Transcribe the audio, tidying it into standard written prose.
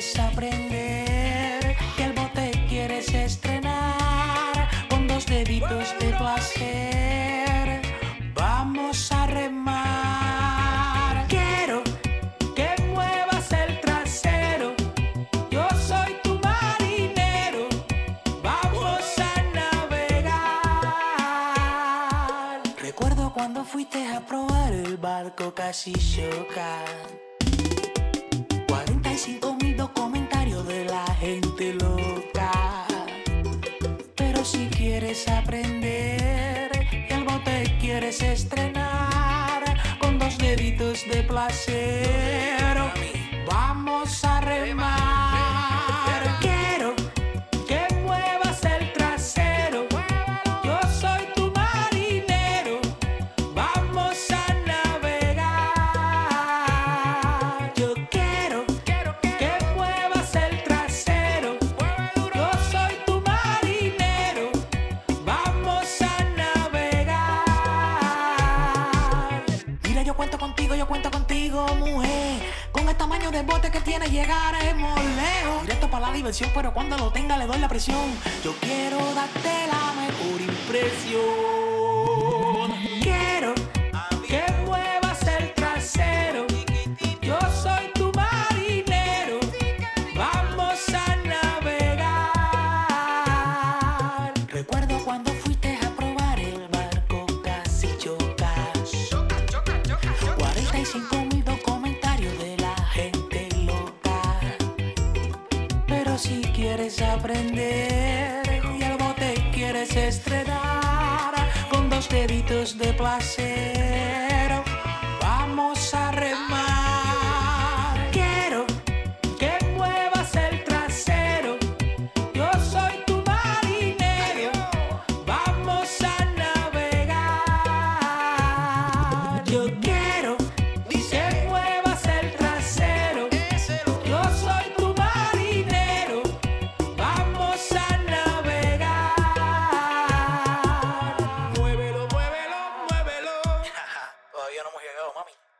quieres aprender, que el bote quieres estrenar, con dos deditos de placer vamos a remar. Quiero que muevas el trasero, yo soy tu marinero, vamos a navegar. Recuerdo cuando fuiste a probar el barco, casi choca. 45.000 comentarios de la gente loca. Pero si quieres aprender y el bote quieres estrenar, con dos deditos de placer vamos a remar. Quiero que muevas el trasero, yo soy tu marinero, vamos a navegar. Yo quiero que muevas el trasero, yo soy tu marinero, vamos a navegar. Mira, yo cuento contigo, mujer, con el tamaño del bote que tiene llegaremos lejos. Directo para la diversión, pero cuando lo tenga le doy la presión. Yo quiero darte la mejor impresión. Quiero que muevas el trasero, yo soy tu marinero, vamos a navegar. Recuerdo cuando fuiste a probar el barco, casi chocas. 45.000 comentarios de la gente loca. Pero si quieres aprender y el bote quieres estrenar, con dos deditos de placer vamos a remar. Quiero que muevas el trasero, yo soy tu marinero, vamos a navegar. Yo quiero que muevas el trasero, yo soy tu marinero, vamos a navegar. Muévelo, muévelo, muévelo. Todavía no hemos llegado, mami.